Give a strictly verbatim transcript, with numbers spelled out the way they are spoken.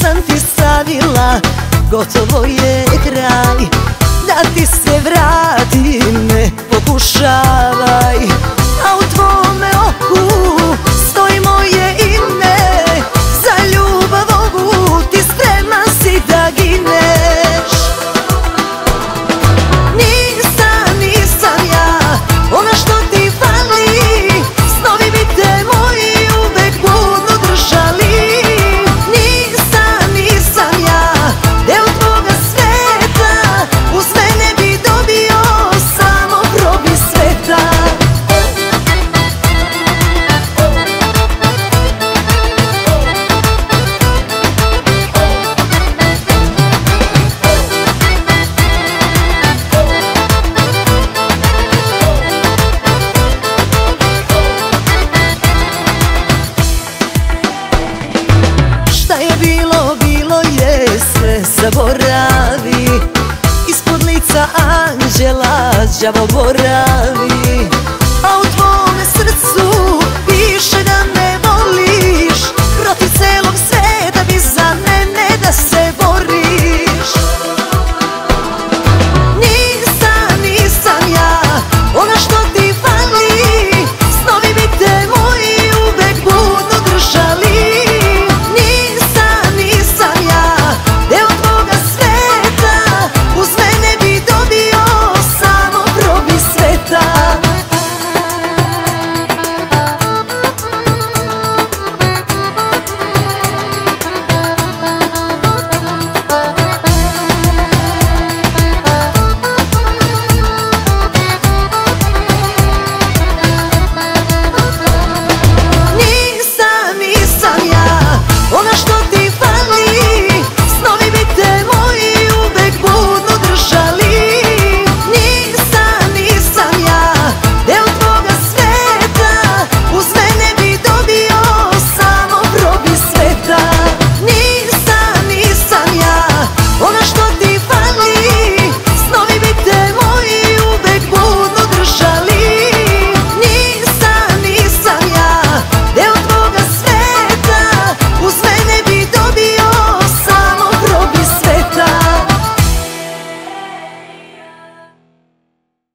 sam ti stavila, gotovo je kraj. Da ti se vratim ne pokušavaj, a u tvome oku stoji moje ime. Za ljubav ovu ti spreman si da gineš. Nisam, nisam ja ona što ti fali, snovi bi te moji uvek budno držali. Nisam, nisam ja deo tvoga sveta, uz mene bi dobio samo probi sveta. Šta je bilo, bilo je, sve zaboravi. Ispod lica anđela đavo boravi.